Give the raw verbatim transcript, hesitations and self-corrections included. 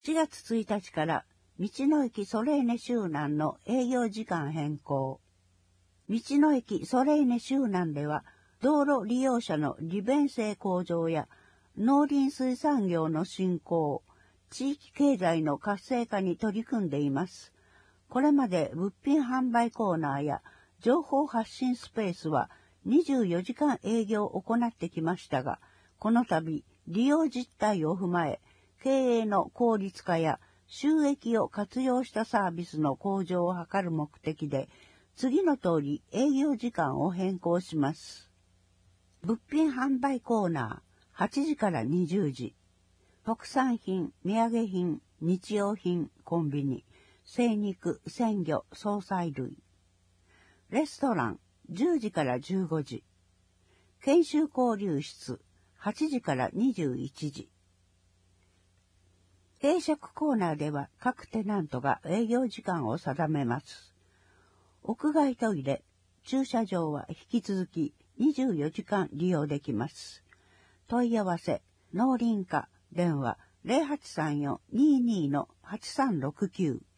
しがつついたちから道の駅ソレーネ周南の営業時間変更。道の駅ソレーネ周南では道路利用者の利便性向上や農林水産業の振興、地域経済の活性化に取り組んでいます。これまで物品販売コーナーや情報発信スペースはにじゅうよじかん営業を行ってきましたが、この度利用実態を踏まえ、経営の効率化や収益を活用したサービスの向上を図る目的で、次の通り営業時間を変更します。物品販売コーナーはちじからにじゅうじ。特産品、土産品、日用品、コンビニ、精肉、鮮魚、惣菜類。レストランじゅうじからじゅうごじ。研修交流室はちじからにじゅういちじ。軽食コーナーでは各テナントが営業時間を定めます。屋外トイレ、駐車場は引き続きにじゅうよじかん利用できます。問い合わせ、農林課、電話 ゼロはちさんよん にーにー はちさんろくきゅう。